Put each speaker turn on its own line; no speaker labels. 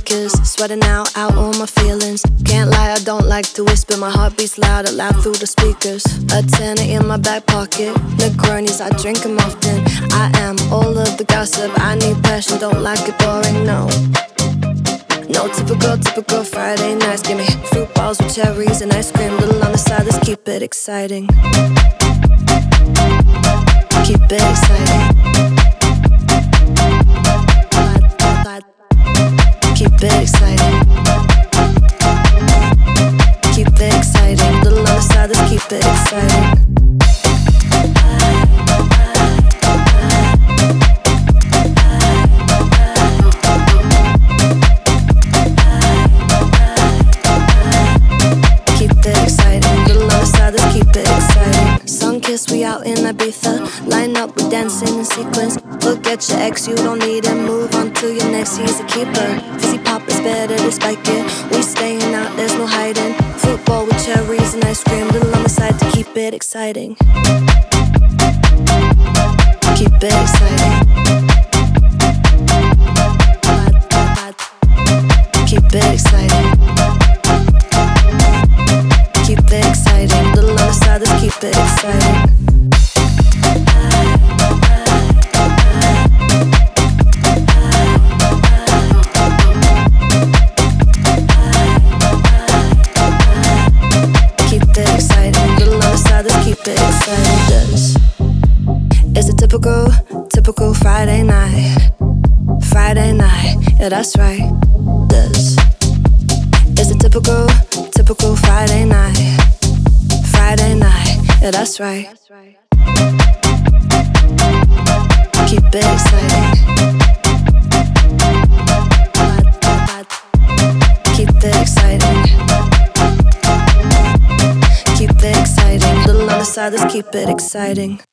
speakers, sweating out all my feelings. Can't lie, I don't like to whisper. My heart beats loud, loud through the speakers. A tenner in my back pocket. Negronis, I drink them often. I am all of the gossip. I need passion, don't like it boring, no. No typical Friday nights. Give me fruit balls with cherries and ice cream. Little on the side, let's keep it exciting. Keep it exciting. Keep it exciting. Keep it exciting. Little on the side, let's keep it exciting. We out in Ibiza, line up, we dancing in sequence. Look at your ex, you don't need him. Move on to your next, he's a keeper. Fizzy pop is better to spike it. We staying out, there's no hiding. Football with cherries and ice cream. Little on the side to keep it exciting. Keep it exciting. Keep it exciting. Keep it exciting. Little on the side, let's keep it exciting. Keep it exciting. It's a typical Friday night. Friday night, yeah, that's right. This is a typical Friday night. Friday night, yeah, that's right. Keep it exciting. Keep it exciting. Keep it exciting. Little on the side, let's keep it exciting.